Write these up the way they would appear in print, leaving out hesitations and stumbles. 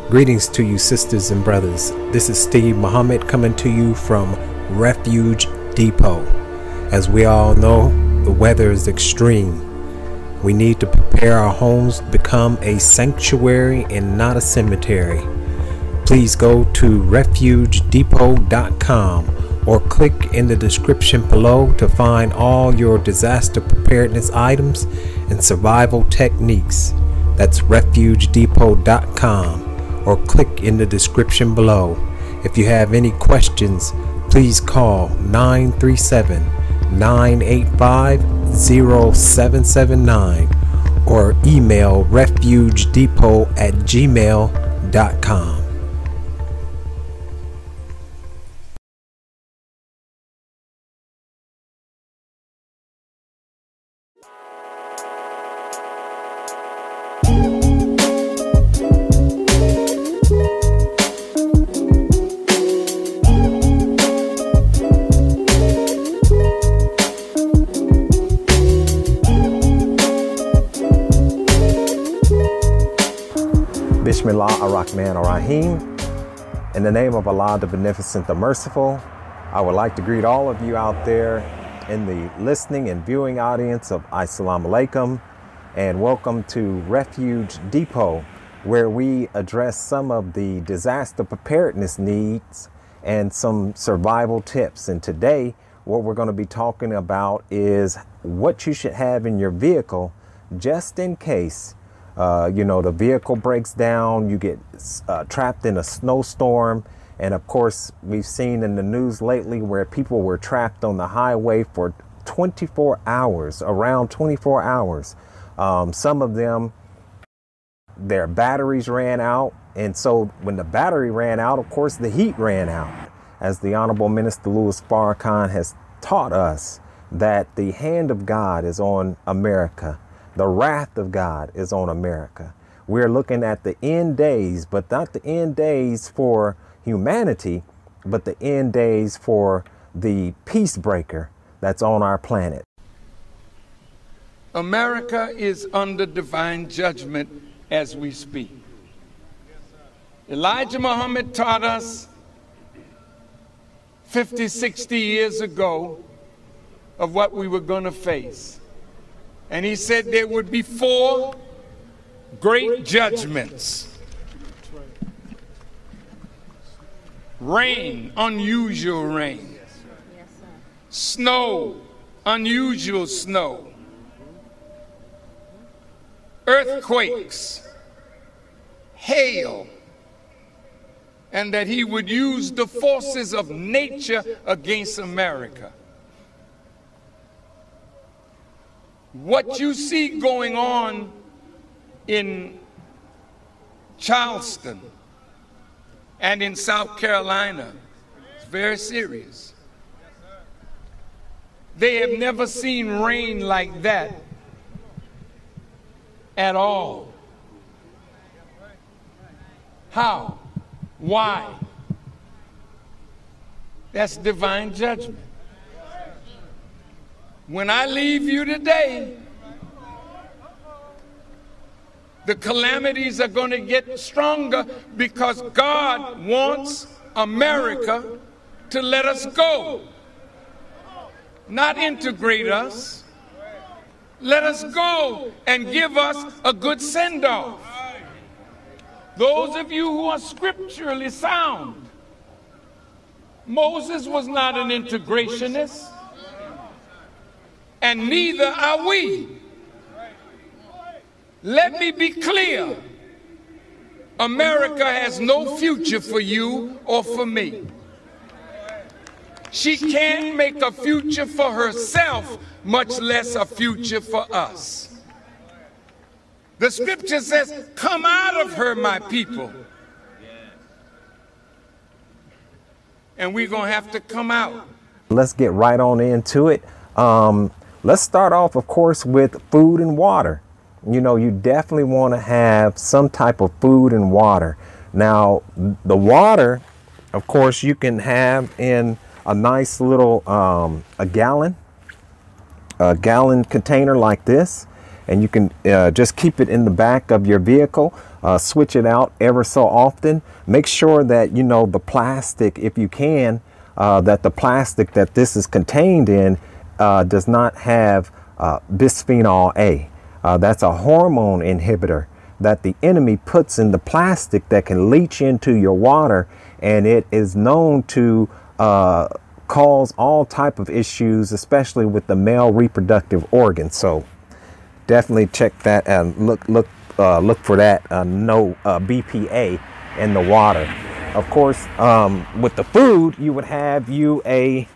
Greetings to you, sisters and brothers. This is Steve Muhammad coming to you from Refuge Depot. As we all know, the weather is extreme. We need to prepare our homes to become a sanctuary and not a cemetery. Please go to refugedepot.com or click in the description below to find all your disaster preparedness items and survival techniques. That's refugedepot.com. or click in the description below. If you have any questions, please call 937-985-0779 or email refugedepot@gmail.com. Bismillah ar-Rahman ar-Rahim. In the name of Allah, the Beneficent, the Merciful, I would like to greet all of you out there in the listening and viewing audience of Assalamu Alaikum, and welcome to Refuge Depot, where we address some of the disaster preparedness needs and some survival tips. And today, what we're going to be talking about is what you should have in your vehicle just in case the vehicle breaks down, you get trapped in a snowstorm. And of course, we've seen in the news lately where people were trapped on the highway for 24 hours, around 24 hours. Some of them, their batteries ran out. And so when the battery ran out, of course, the heat ran out. As the Honorable Minister Louis Farrakhan has taught us that the hand of God is on America. The wrath of God is on America. We're looking at the end days, but not the end days for humanity, but the end days for the peace breaker that's on our planet. America is under divine judgment as we speak. Elijah Muhammad taught us 50, 60 years ago of what we were going to face. And he said there would be 4 great judgments. Rain, unusual rain. Snow, unusual snow. Earthquakes, hail. And that he would use the forces of nature against America. What you see going on in Charleston and in South Carolina is very serious. They have never seen rain like that at all. How? Why? That's divine judgment. When I leave you today, the calamities are going to get stronger because God wants America to let us go, not integrate us. Let us go and give us a good send-off. Those of you who are scripturally sound, Moses was not an integrationist. And neither are we. Let me be clear. America has no future for you or for me. She can't make a future for herself, much less a future for us. The scripture says, "Come out of her, my people." And we're going to have to come out. Let's get right on into it. Let's start off, of course, with food and water. You know, you definitely want to have some type of food and water. Now, the water, of course, you can have in a nice little a gallon container like this, and you can just keep it in the back of your vehicle. switch it out ever so often. Make sure that, you know, the plastic, if you can, that the plastic that this is contained in does not have bisphenol A. That's a hormone inhibitor that the enemy puts in the plastic that can leach into your water, and it is known to cause all type of issues, especially with the male reproductive organs. So definitely check that and look for that no BPA in the water. Of course, with the food, you would have a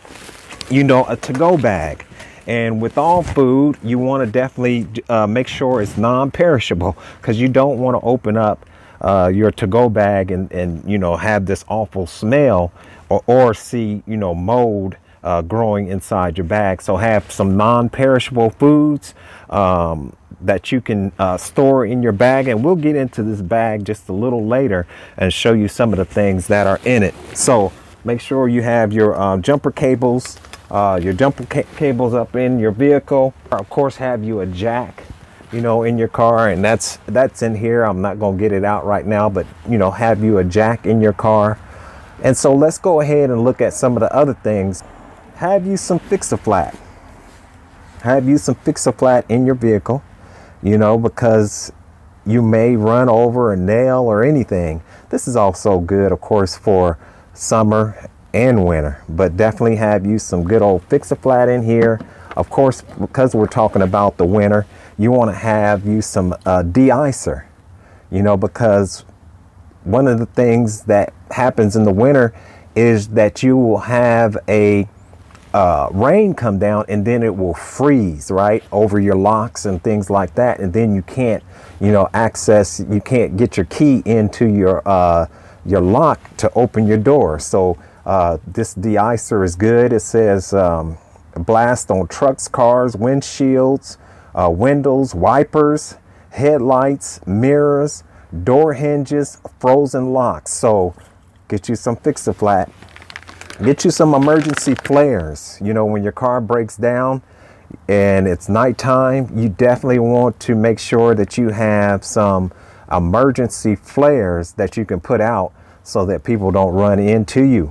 to-go bag. And with all food, you want to definitely make sure it's non-perishable, because you don't want to open up your to-go bag and you know, have this awful smell or see, you know, mold growing inside your bag. So have some non-perishable foods that you can store in your bag, and we'll get into this bag just a little later and show you some of the things that are in it. So make sure you have your jumper cables, cables up in your vehicle. Of course, have you a jack, you know, in your car, and that's in here. I'm not going to get it out right now, but you know, have you a jack in your car. And so let's go ahead and look at some of the other things. Have you some Fix-A-Flat. Have you some Fix-A-Flat in your vehicle, you know, because you may run over a nail or anything. This is also good, of course, for summer and winter, but definitely have you some good old Fix-A-Flat in here. Of course, because we're talking about the winter, you want to have you some de-icer, you know, because one of the things that happens in the winter is that you will have a rain come down, and then it will freeze right over your locks and things like that, and then you can't, you know, you can't get your key into your lock to open your door. So this de-icer is good. It says blast on trucks, cars, windshields, windows, wipers, headlights, mirrors, door hinges, frozen locks. So get you some Fix-A-Flat. Get you some emergency flares. You know, when your car breaks down and it's nighttime, you definitely want to make sure that you have some emergency flares that you can put out so that people don't run into you.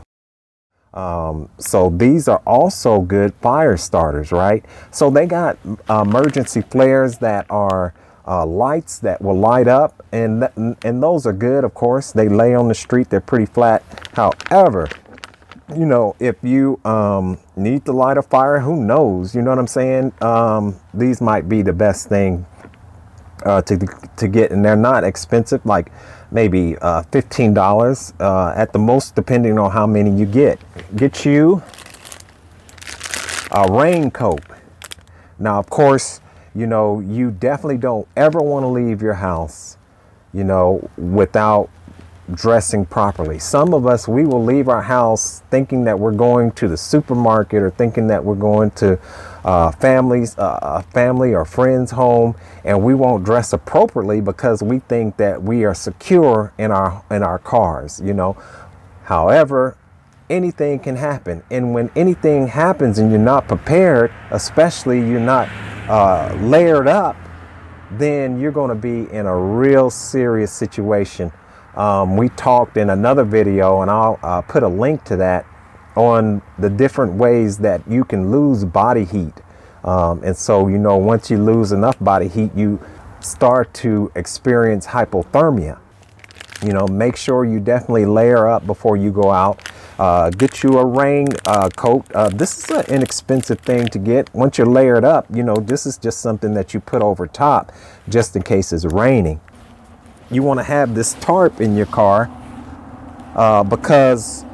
So these are also good fire starters, right? So they got emergency flares that are lights that will light up, and those are good. Of course, they lay on the street, they're pretty flat. However, you know, if you need to light a fire, who knows, you know what I'm saying? These might be the best thing to get, and they're not expensive, like maybe $15 at the most, depending on how many you get. Get you a raincoat. Now, of course, you know, you definitely don't ever want to leave your house, you know, without dressing properly. Some of us, we will leave our house thinking that we're going to the supermarket, or thinking that we're going to family or friend's home, and we won't dress appropriately because we think that we are secure in our cars, you know. However, anything can happen, and when anything happens and you're not prepared, especially you're not layered up, then you're going to be in a real serious situation. We talked in another video, and I'll put a link to that, on the different ways that you can lose body heat. And so, you know, once you lose enough body heat, you start to experience hypothermia. You know, make sure you definitely layer up before you go out. Get you a rain coat. This is an inexpensive thing to get. Once you're layered up, you know, this is just something that you put over top just in case it's raining. You want to have this tarp in your car because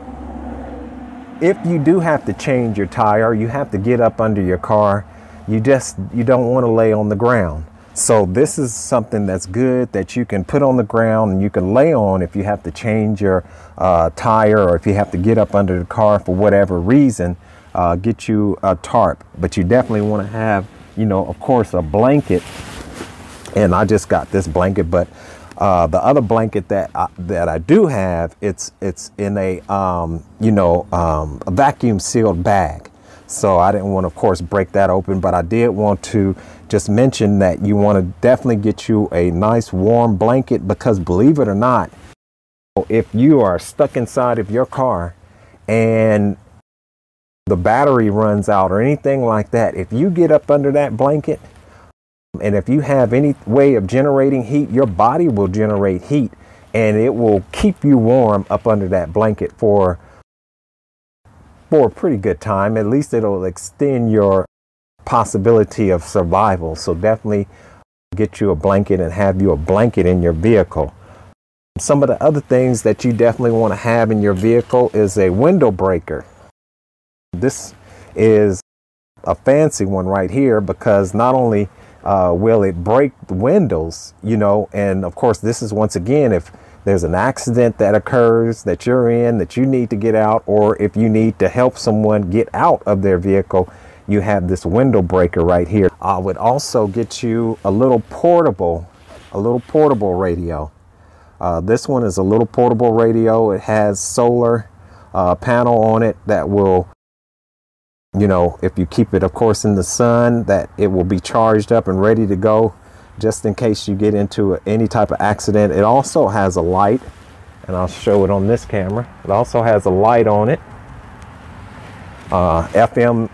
if you do have to change your tire, you have to get up under your car. You don't want to lay on the ground. So this is something that's good that you can put on the ground and you can lay on if you have to change your tire, or if you have to get up under the car for whatever reason. Get you a tarp, but you definitely want to have, you know, of course, a blanket. And I just got this blanket, but the other blanket that I do have, it's in a a vacuum sealed bag. So I didn't want to, of course, break that open, but I did want to just mention that you want to definitely get you a nice warm blanket, because believe it or not, if you are stuck inside of your car and the battery runs out or anything like that, if you get up under that blanket and if you have any way of generating heat, your body will generate heat and it will keep you warm up under that blanket for a pretty good time. At least it'll extend your possibility of survival. So definitely get you a blanket and have you a blanket in your vehicle. Some of the other things that you definitely want to have in your vehicle is a window breaker. This is a fancy one right here, because not only will it break the windows, you know, and of course this is, once again, if there's an accident that occurs that you're in that you need to get out, or if you need to help someone get out of their vehicle, you have this window breaker right here. I would also get you a little portable radio. This one is a little portable radio. It has solar panel on it that will, you know, if you keep it, of course, in the sun, that it will be charged up and ready to go just in case you get into any type of accident. It also has a light, and I'll show it on this camera. It also has a light on it. FM,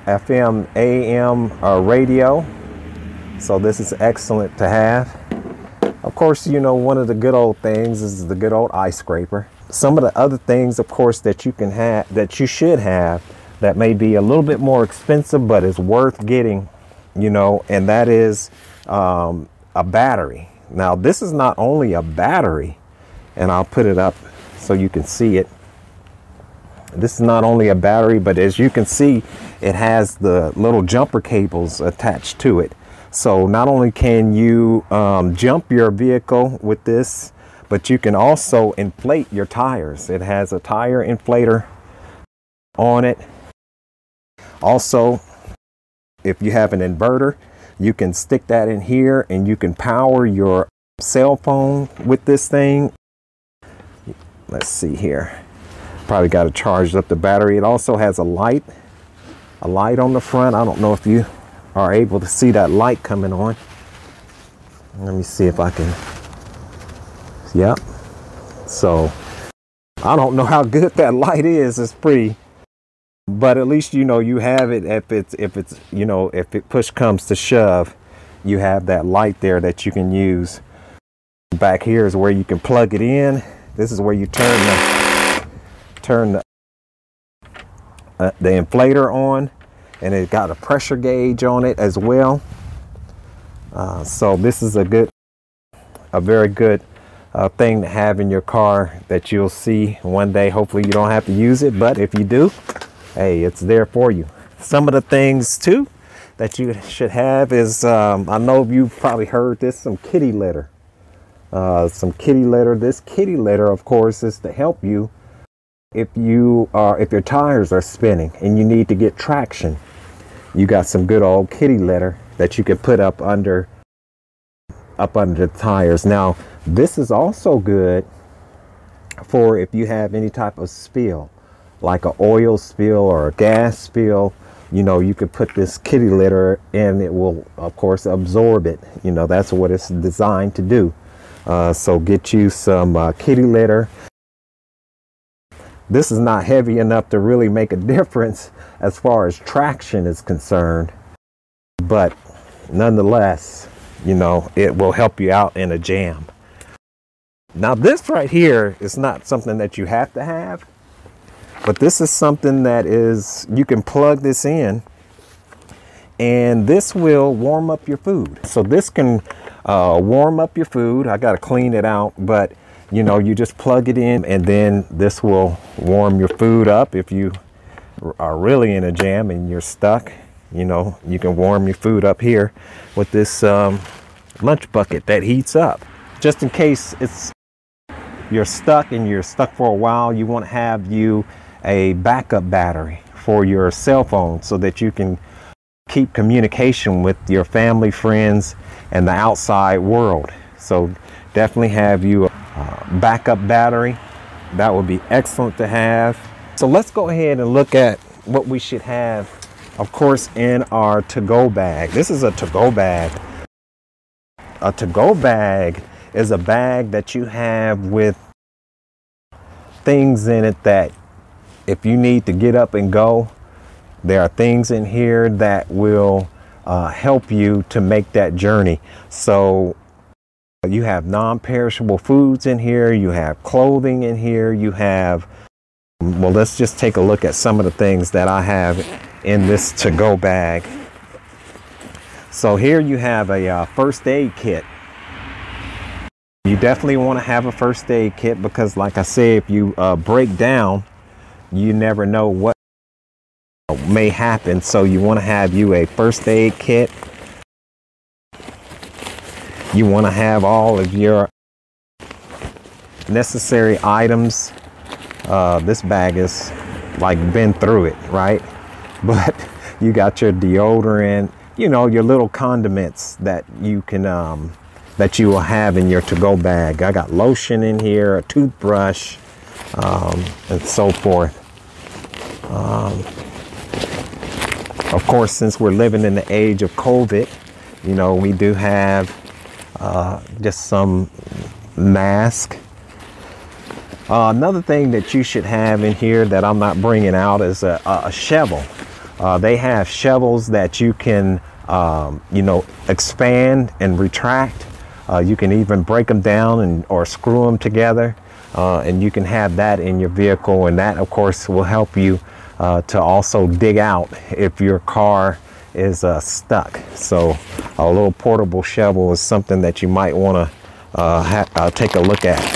AM radio. So this is excellent to have. Of course, you know, one of the good old things is the good old ice scraper. Some of the other things, of course, that you can have, that you should have, that may be a little bit more expensive, but is worth getting, you know, and that is a battery. Now, this is not only a battery, and I'll put it up so you can see it. This is not only a battery, but as you can see, it has the little jumper cables attached to it. So not only can you jump your vehicle with this, but you can also inflate your tires. It has a tire inflator on it. Also, if you have an inverter, you can stick that in here and you can power your cell phone with this thing. Let's see here. Probably got to charge up the battery. It also has a light on the front. I don't know if you are able to see that light coming on. Let me see if I can. Yep. So I don't know how good that light is. It's pretty, but at least, you know, you have it. If it's you know, if it push comes to shove, you have that light there that you can use. Back here is where you can plug it in. This is where you turn the inflator on, and it got a pressure gauge on it as well. So this is a very good thing to have in your car that you'll see one day. Hopefully you don't have to use it, but if you do, hey, it's there for you. Some of the things too that you should have is, I know you've probably heard this, some kitty litter. This kitty litter, of course, is to help you if your tires are spinning and you need to get traction. You got some good old kitty litter that you can put up under the tires. Now, this is also good for if you have any type of spill, like an oil spill or a gas spill. You know, you could put this kitty litter and it will, of course, absorb it. You know, that's what it's designed to do. So get you some kitty litter. This is not heavy enough to really make a difference as far as traction is concerned, but nonetheless, you know, it will help you out in a jam. Now, this right here is not something that you have to have, but this is something that is, you can plug this in and this will warm up your food. So this can warm up your food. I got to clean it out, but you know, you just plug it in and then this will warm your food up. If you are really in a jam and you're stuck, you know, you can warm your food up here with this lunch bucket that heats up. Just in case you're stuck for a while, you want to have you a backup battery for your cell phone so that you can keep communication with your family, friends, and the outside world. So definitely have you a backup battery. That would be excellent to have. So let's go ahead and look at what we should have of course, in our to-go bag. This is a to-go bag. A to-go bag is a bag that you have with things in it that if you need to get up and go, there are things in here that will help you to make that journey. So you have non-perishable foods in here, you have clothing in here, you have, well, let's just take a look at some of the things that I have in this to-go bag. So here you have a first aid kit. You definitely want to have a first aid kit because, like I say, if you break down, you never know what may happen. So you want to have you a first aid kit. You want to have all of your necessary items. This bag is like been through it, right? But you got your deodorant, you know, your little condiments that you can that you will have in your to-go bag. I got lotion in here, a toothbrush, and so forth. Of course, since we're living in the age of COVID, you know, we do have just some mask. Another thing that you should have in here that I'm not bringing out is a shovel. They have shovels that you can, you know, expand and retract. You can even break them down or screw them together, and you can have that in your vehicle. And that, of course, will help you to also dig out if your car is stuck. So a little portable shovel is something that you might want to take a look at.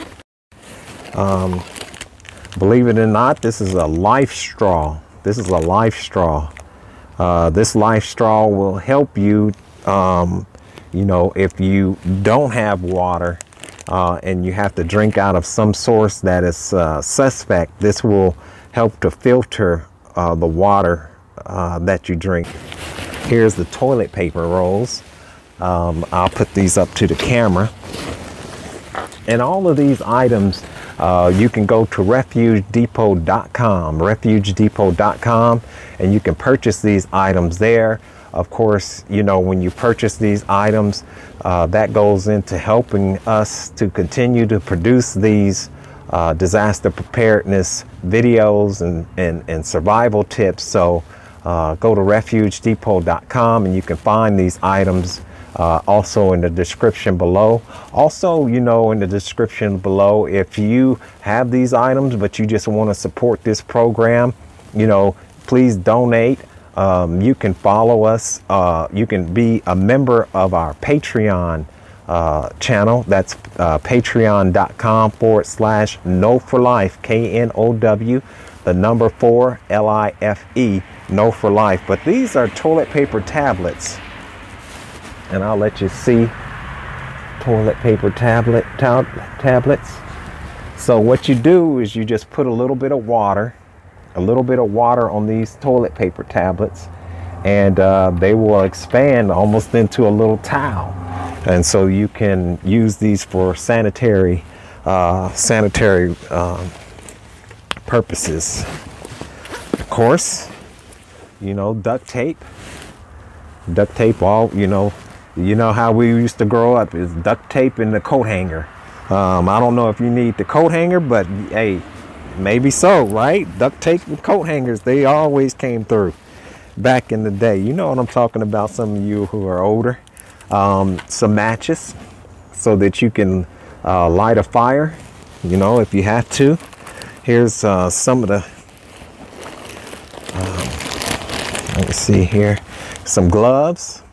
Believe it or not, this is a life straw. This is a life straw. This life straw will help you, you know, if you don't have water and you have to drink out of some source that is suspect, this will help to filter the water that you drink. Here's the toilet paper rolls. I'll put these up to the camera. And all of these items, you can go to refugedepot.com, refugedepot.com, and you can purchase these items there. Of course, you know, when you purchase these items, that goes into helping us to continue to produce these disaster preparedness videos and survival tips. So go to refugedepot.com and you can find these items also in the description below. Also, you know, in the description below, if you have these items but you just want to support this program, you know, please donate. You can follow us. You can be a member of our Patreon channel. That's patreon.com/Know4Life, KNOW, the number 4 LIFE, Know for Life. But these are toilet paper tablets, and I'll let you see toilet paper tablets. So what you do is you just put a little bit of water on these toilet paper tablets, and they will expand almost into a little towel. And so you can use these for sanitary purposes. Of course, you know, duct tape, all, you know how we used to grow up is duct tape in the coat hanger. I don't know if you need the coat hanger, but hey, maybe so, right? Duct tape and coat hangers, they always came through back in the day. You know what I'm talking about, some of you who are older. Some matches so that you can light a fire, you know, if you have to. Here's some of the, let me see here, some gloves,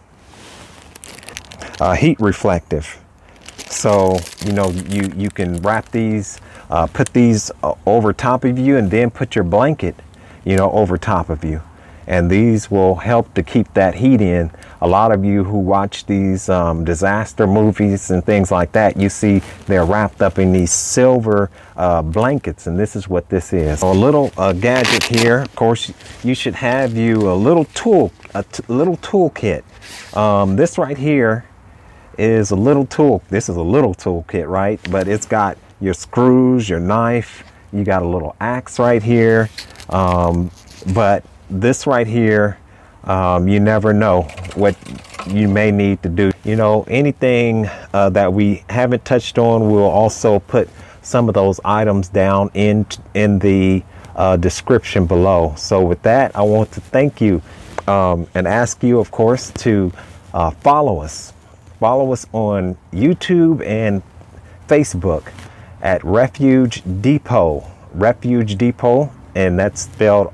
heat reflective. So, you know, you can wrap these, put these over top of you, and then put your blanket, you know, over top of you. And these will help to keep that heat in. A lot of you who watch these disaster movies and things like that, you see they're wrapped up in these silver blankets, and this is what this is. So a little gadget here. Of course, you should have you a little tool, little toolkit. This right here is a little tool. This is a little toolkit, right? But it's got your screws, your knife. You got a little axe right here. But this right here, you never know what you may need to do. You know, anything that we haven't touched on, we'll also put some of those items down in the description below. So with that, I want to thank you and ask you, of course, to follow us. Follow us on YouTube and Facebook at Refuge Depot. Refuge Depot, and that's spelled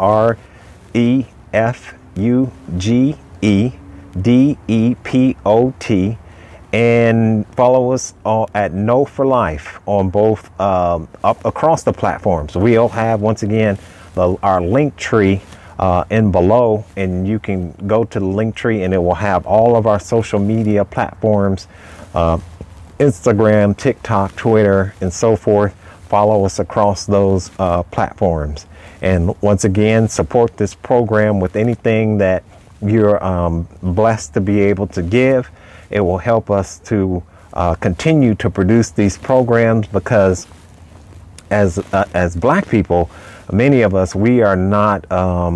REFUGEDEPOT. And follow us at Know for Life on both up across the platforms. We'll have, once again, our link tree in below, and you can go to the link tree and it will have all of our social media platforms, Instagram, TikTok, Twitter, and so forth. Follow us across those platforms. And once again, support this program with anything that you're blessed to be able to give. It will help us to continue to produce these programs, because as Black people, many of us, we are not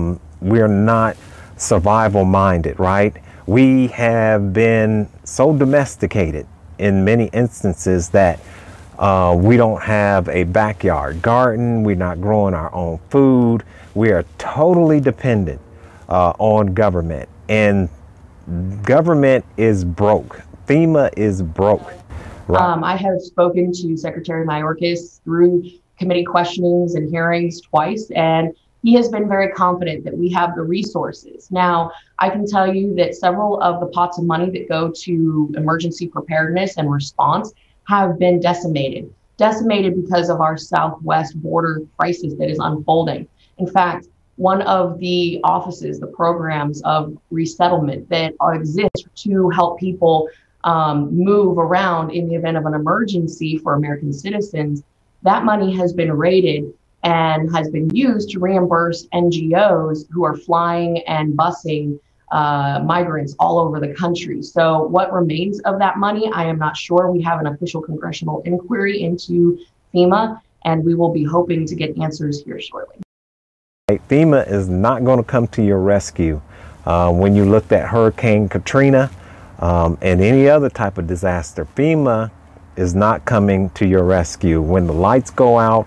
survival minded, right? We have been so domesticated in many instances that we don't have a backyard garden. We're not growing our own food. We are totally dependent on government, and government is broke. FEMA is broke. Right. I have spoken to Secretary Mayorkas through committee questionings and hearings twice, and he has been very confident that we have the resources. Now, I can tell you that several of the pots of money that go to emergency preparedness and response have been decimated because of our southwest border crisis that is unfolding. In fact, one of the offices, the programs of resettlement that exist to help people move around in the event of an emergency for American citizens, that money has been raided and has been used to reimburse NGOs who are flying and busing migrants all over the country. So what remains of that money, I am not sure. We have an official congressional inquiry into FEMA, and we will be hoping to get answers here shortly. FEMA is not going to come to your rescue. When you looked at Hurricane Katrina and any other type of disaster, FEMA is not coming to your rescue. When the lights go out,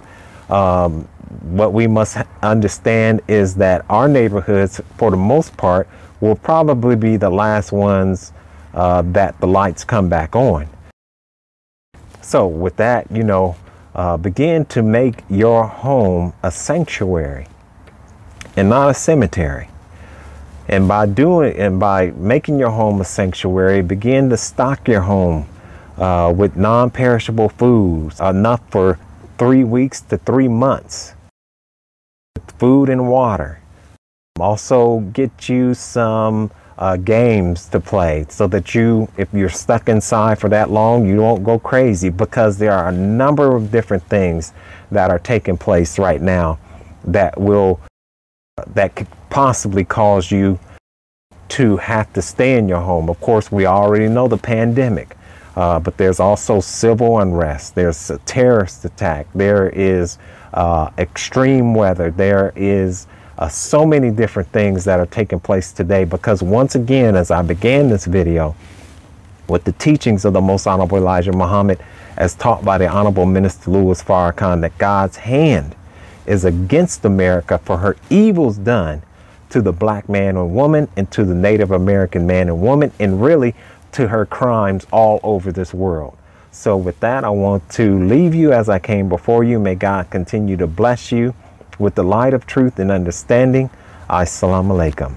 what we must understand is that our neighborhoods, for the most part, will probably be the last ones that the lights come back on. So with that, you know, begin to make your home a sanctuary and not a cemetery. And by making your home a sanctuary, begin to stock your home with non-perishable foods, enough for 3 weeks to 3 months. Food and water. Also get you some games to play, so that if you're stuck inside for that long, you won't go crazy, because there are a number of different things that are taking place right now that could possibly cause you to have to stay in your home. Of course, we already know the pandemic, but there's also civil unrest. There's a terrorist attack. There is extreme weather. There is so many different things that are taking place today, because once again, as I began this video with the teachings of the Most Honorable Elijah Muhammad, as taught by the Honorable Minister Louis Farrakhan, that God's hand is against America for her evils done to the Black man or woman, and to the Native American man and woman, and really to her crimes all over this world. So with that, I want to leave you as I came before you. May God continue to bless you with the light of truth and understanding. Assalamu alaikum.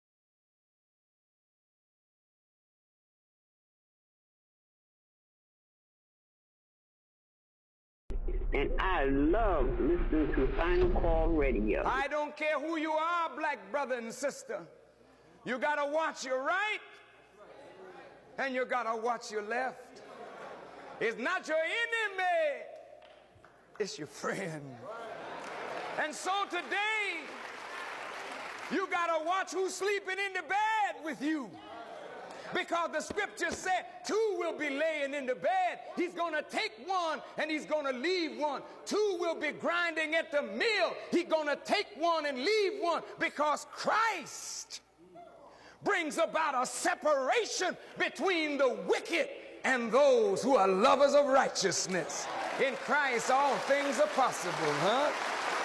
And I love listening to Final Call Radio. I don't care who you are, black brother and sister. You gotta watch your right, and you gotta watch your left. It's not your enemy, it's your friend. And so today, you gotta watch who's sleeping in the bed with you. Because the scripture said 2 will be laying in the bed. He's going to take one and he's going to leave one. 2 will be grinding at the mill. He's going to take one and leave one, because Christ brings about a separation between the wicked and those who are lovers of righteousness. In Christ, all things are possible, huh?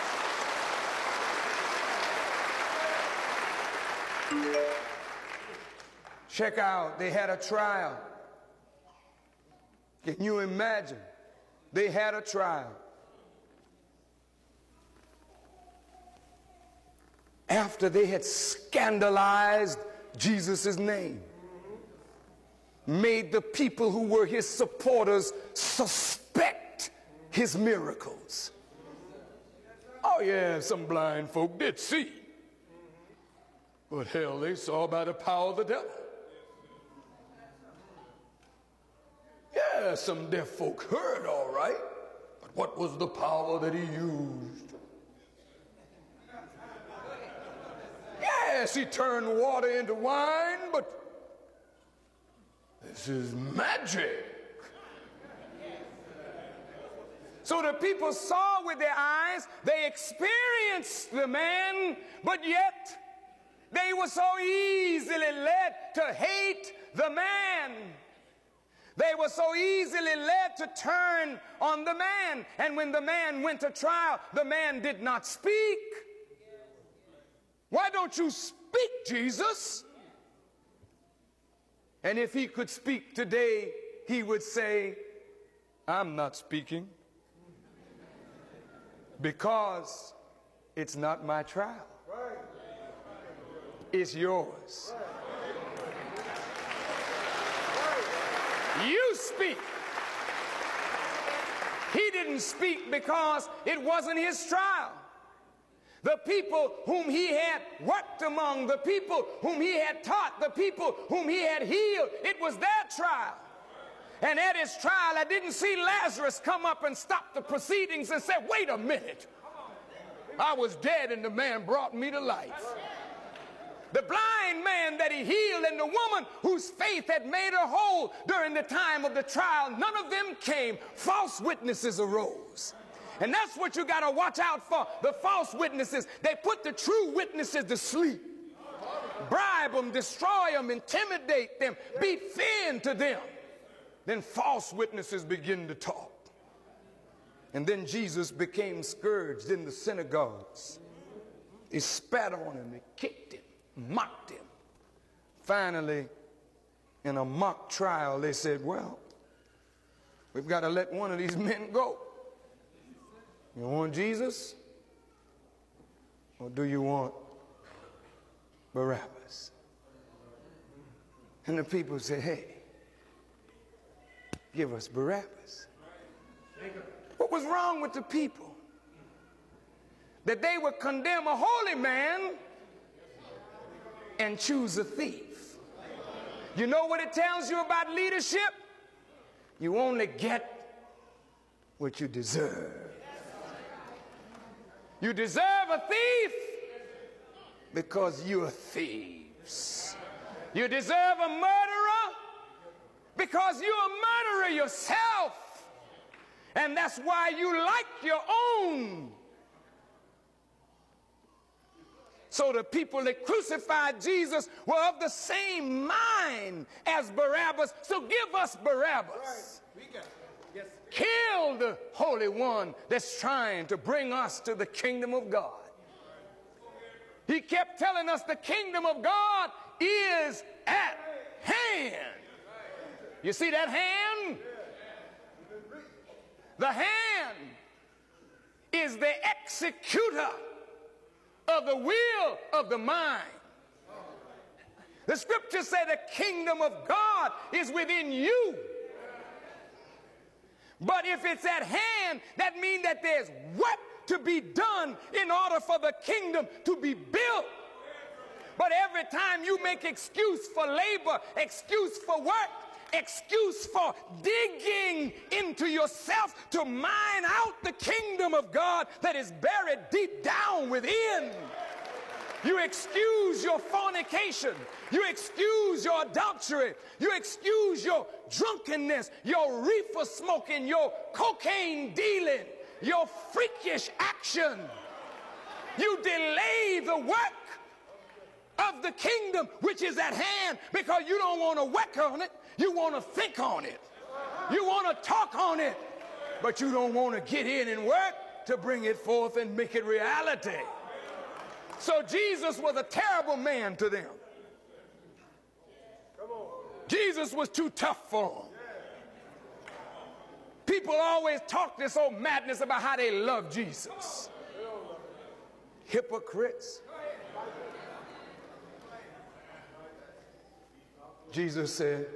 Check out, they had a trial. Can you imagine? They had a trial. After they had scandalized Jesus' name, made the people who were his supporters suspect his miracles. Oh yeah, some blind folk did see. But hell, they saw by the power of the devil. Yeah, some deaf folk heard all right. But what was the power that he used? Yes, he turned water into wine, but this is magic. So the people saw with their eyes, they experienced the man, but yet they were so easily led to hate the man. They were so easily led to turn on the man. And when the man went to trial, the man did not speak. Why don't you speak, Jesus? And if he could speak today, he would say, I'm not speaking because it's not my trial. It's yours. You speak. He didn't speak because it wasn't his trial. The people whom he had worked among, the people whom he had taught, the people whom he had healed, it was their trial. And at his trial, I didn't see Lazarus come up and stop the proceedings and say, wait a minute. I was dead and the man brought me to life. The blind man that he healed and the woman whose faith had made her whole during the time of the trial, none of them came. False witnesses arose. And that's what you got to watch out for, the false witnesses. They put the true witnesses to sleep. Bribe them, destroy them, intimidate them, beat fear into them. Then false witnesses begin to talk. And then Jesus became scourged in the synagogues. They spat on him, they kicked him, mocked him. Finally, in a mock trial, they said, well, we've got to let one of these men go. You want Jesus? Or do you want Barabbas? And the people said, hey, give us Barabbas. What was wrong with the people? That they would condemn a holy man and choose a thief. You know what it tells you about leadership? You only get what you deserve. You deserve a thief because you're thieves. You deserve a murderer because you're a murderer yourself. And that's why you like your own. So the people that crucified Jesus were of the same mind as Barabbas. So give us Barabbas. Kill the Holy One that's trying to bring us to the kingdom of God. He kept telling us the kingdom of God is at hand. You see that hand? The hand is the executor of the will of the mind. The scriptures say the kingdom of God is within you. But if it's at hand, that means that there's work to be done in order for the kingdom to be built. But every time you make excuse for labor, excuse for work, excuse for digging into yourself to mine out the kingdom of God that is buried deep down within. You excuse your fornication. You excuse your adultery. You excuse your drunkenness, your reefer smoking, your cocaine dealing, your freakish action. You delay the work of the kingdom which is at hand because you don't want to work on it. You want to think on it. You want to talk on it. But you don't want to get in and work to bring it forth and make it reality. So Jesus was a terrible man to them. Jesus was too tough for them. People always talk this old madness about how they love Jesus. Hypocrites. Jesus said,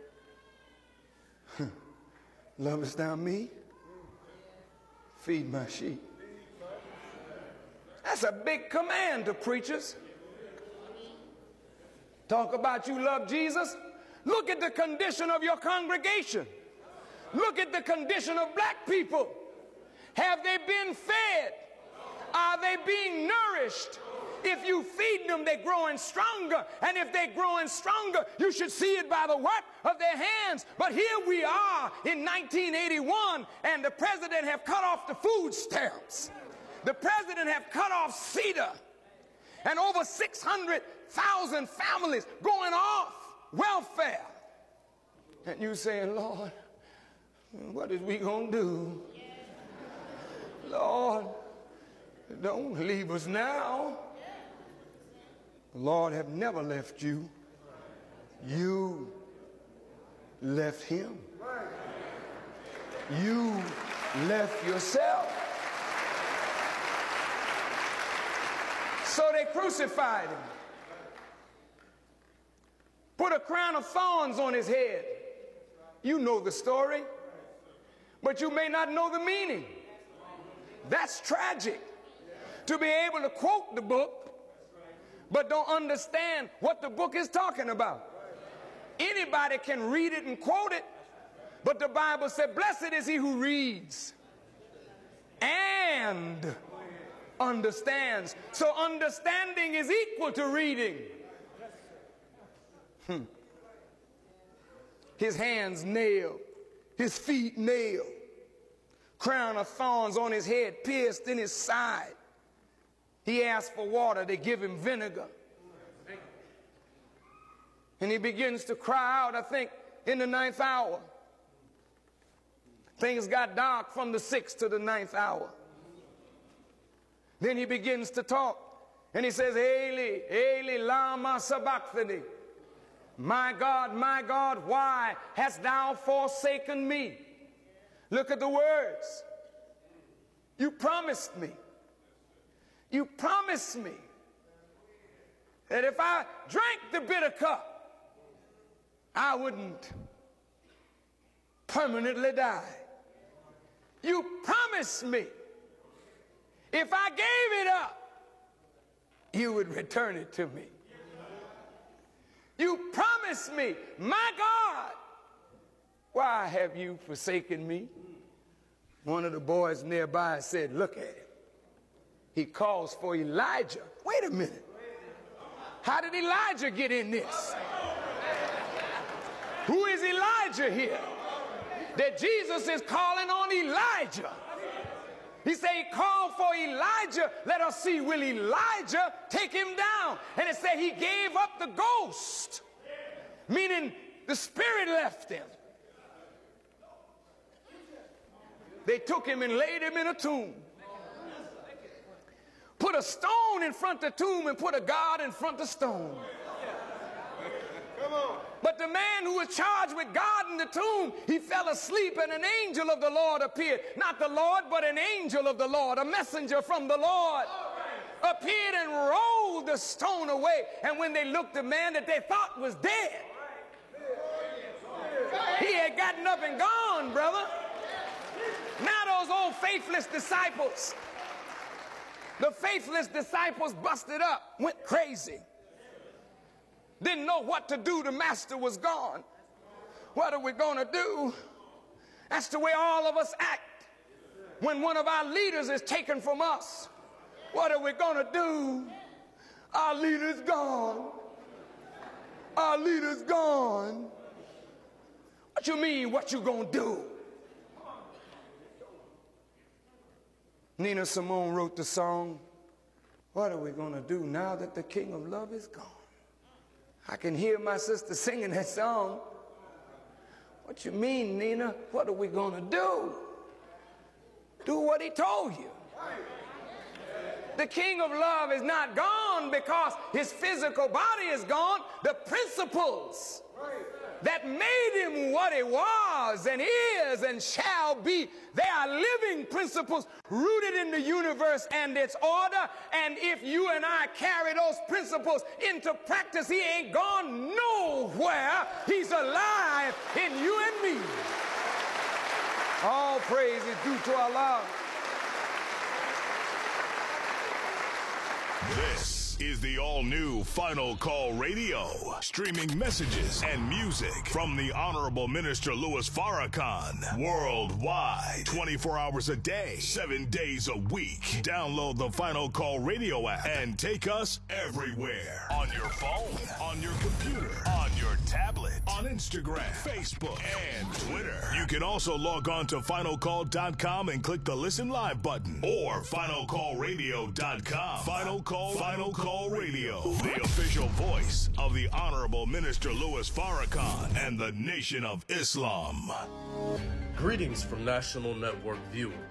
lovest thou me? Feed my sheep. That's a big command to preachers. Talk about you love Jesus. Look at the condition of your congregation. Look at the condition of black people. Have they been fed? Are they being nourished? If you feed them, they're growing stronger. And if they're growing stronger, you should see it by the work of their hands. But here we are in 1981, and the president have cut off the food stamps. The president have cut off CETA. And over 600,000 families going off welfare. And you saying, Lord, what is we going to do? Lord, don't leave us now. The Lord have never left you. You left him. You left yourself. So they crucified him. Put a crown of thorns on his head. You know the story, but you may not know the meaning. That's tragic. To be able to quote the book, but don't understand what the book is talking about. Anybody can read it and quote it, but the Bible said, blessed is he who reads and understands. So understanding is equal to reading. His hands nailed, his feet nailed, crown of thorns on his head, pierced in his side. He asked for water, they give him vinegar. And he begins to cry out, I think, in the 9th hour. Things got dark from the 6th to the 9th hour. Then he begins to talk, and he says, Eli, Eli, lama sabachthani. My God, why hast thou forsaken me? Look at the words. You promised me. You promised me that if I drank the bitter cup, I wouldn't permanently die. You promised me if I gave it up, you would return it to me. You promised me, my God, why have you forsaken me? One of the boys nearby said, look at him. He calls for Elijah. Wait a minute. How did Elijah get in this? Who is Elijah here? That Jesus is calling on Elijah. He said he called for Elijah. Let us see, will Elijah take him down? And it said he gave up the ghost, meaning the spirit left him. They took him and laid him in a tomb. Put a stone in front of the tomb and put a God in front of the stone. But the man who was charged with God in the tomb, he fell asleep and an angel of the Lord appeared. Not the Lord, but an angel of the Lord, a messenger from the Lord, appeared and rolled the stone away. And when they looked, the man that they thought was dead, he had gotten up and gone, brother. Now those old faithless disciples, the faithless disciples busted up, went crazy. Didn't know what to do. The master was gone. What are we going to do? That's the way all of us act when one of our leaders is taken from us. What are we going to do? Our leader's gone. Our leader's gone. What you mean, what you gonna do? Nina Simone wrote the song, What Are We Gonna Do Now That the King of Love Is Gone? I can hear my sister singing that song. What you mean, Nina? What are we gonna do? Do what he told you. The King of Love is not gone because his physical body is gone. The principles that made him what he was and is and shall be, they are living principles rooted in the universe and its order. And if you and I carry those principles into practice, he ain't gone nowhere. He's alive in you and me. All praise is due to Allah. This is the all-new Final Call Radio, streaming messages and music from the Honorable Minister Louis Farrakhan worldwide, 24 hours a day, 7 days a week. Download the Final Call Radio app and take us everywhere. On your phone, on your computer, on your tablet, on Instagram, Facebook, and Twitter. You can also log on to finalcall.com and click the Listen Live button or finalcallradio.com. Final Call Radio, the official voice of the Honorable Minister Louis Farrakhan and the Nation of Islam. Greetings from National Network Viewers.